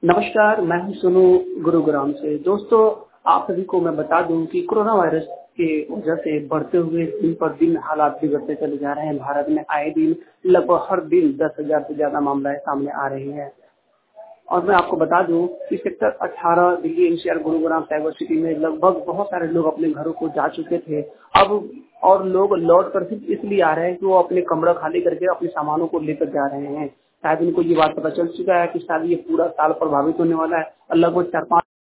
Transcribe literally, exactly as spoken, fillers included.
नमस्कार, मैं हूं सोनू गुरुग्राम से। दोस्तों, आप सभी को मैं बता दूं कि कोरोना वायरस के वजह से बढ़ते हुए दिन पर दिन हालात बिगड़ते चले जा रहे हैं। भारत में आए दिन लगभग हर दिन दस हजार से ज्यादा मामले सामने आ रहे हैं। और मैं आपको बता दूं कि सेक्टर अठारह Delhi NCR Gurugram cyber city में लगभग बहुत सारे लोग अपने घरों को जा चुके थे। अब और लोग लौट कर सिर्फ इसलिए आ रहे हैं कि वो अपने कमरा खाली करके अपने सामानों को लेकर जा रहे हैं। शायद उनको ये बात पता चल चुका है कि शायद ये पूरा साल प्रभावित होने वाला है और लगभग चार पांच